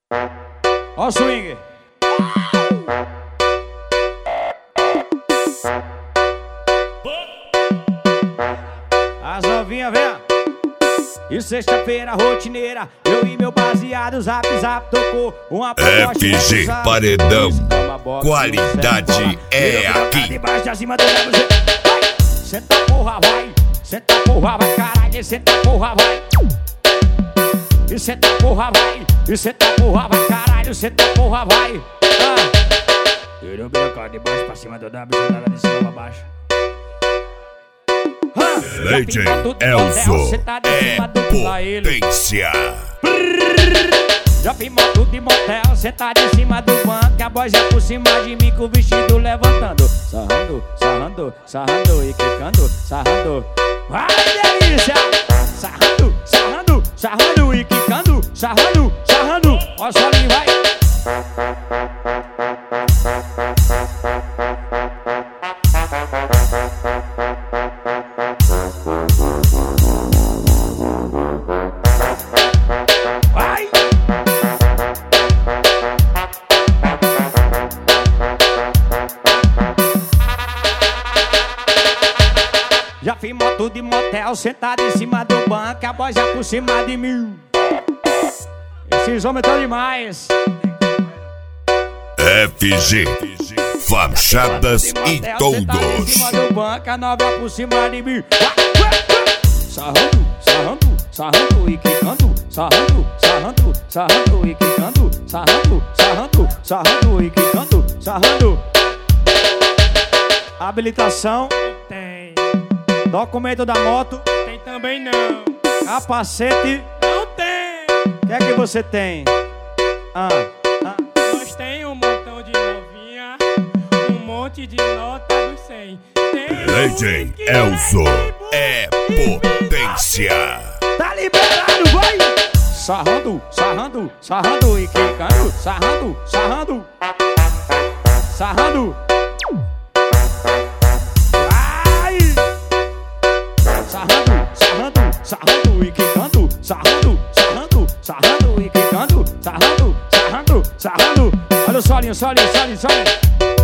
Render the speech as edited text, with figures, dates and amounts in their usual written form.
Ó o swing. As novinhas, vem. E sexta-feira rotineira, eu e meu baseado, zap zap tocou uma proposta. FG Paredão, qualidade é aqui. Debaixo, acima do WG. Senta porra, vai. Senta porra, vai, caralho. Senta porra, vai. E senta porra, vai. E senta porra, vai, caralho. Senta porra, vai. Eu brinco de baixo pra cima do WG, nada de cima pra baixo. Legend Elzo é potência. Já fiz moto de motel, sentado em cima do banco. A voz é por cima de mim com o vestido levantando. Sarrando, sarrando, sarrando e quicando, sarrando. Ai, delícia! Sarrando, sarrando, sarrando e quicando, sarrando, sarrando. Ó, solinho, vai! Já fiz moto de motel, sentado em cima do banco. A voz já por cima de mim. Esses homens tão demais. FG, fachadas e Sentado em toldos. cima do banco, a nova por cima de mim. Sarrando, sarrando, sarrando e quicando. Sarrando, sarrando, sarrando e quicando. Sarrando, sarrando, sarrando e quicando. Sarrando. Habilitação. Tem, Documento da moto. tem também não. Capacete. Não tem. O que é que você tem? Nós tem um montão de novinha, um monte de nota do 100. Tem Legend que Elzo é potência. Tá liberado, vai! Sarrando, sarrando, sarrando e quicando. Sarrando, sarrando. Sarrando. Vai! Sarrando, sarrando, sarrando e quicando. Sarrando, sarrando, sarrando e quicando. Sarrando, sarrando, sarrando. Olha o solinho, solinho, solinho, solinho.